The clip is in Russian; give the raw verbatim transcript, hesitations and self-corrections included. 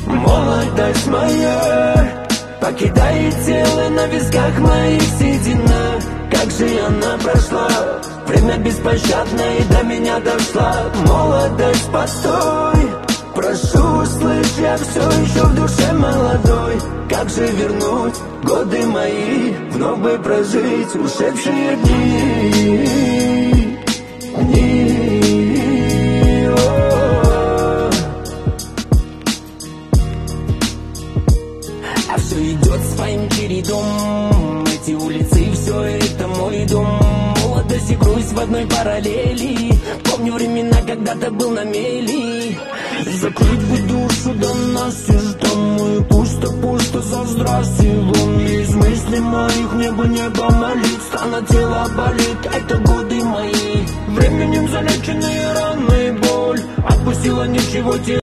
Молодость моя покидает тело, на висках моих седина. Как же она прошла, время беспощадное и до меня дошла. Молодость, постой, прошу, услышь, я все еще в душе молодой. Как же вернуть годы мои, вновь бы прожить ушедшие дни, дни, о. А все идет своим чередом, эти улицы, все это мой дом. Молодость и грусть в одной параллели. Помню времена, когда-то был на мели. Закрыть бы душу до нас и ждем. И пусто-пусто за здрасте вон. Из мыслей моих небо небо молит. Стана тело болит, это годы мои. Временем залеченные раны, боль отпустила, ничего тебе.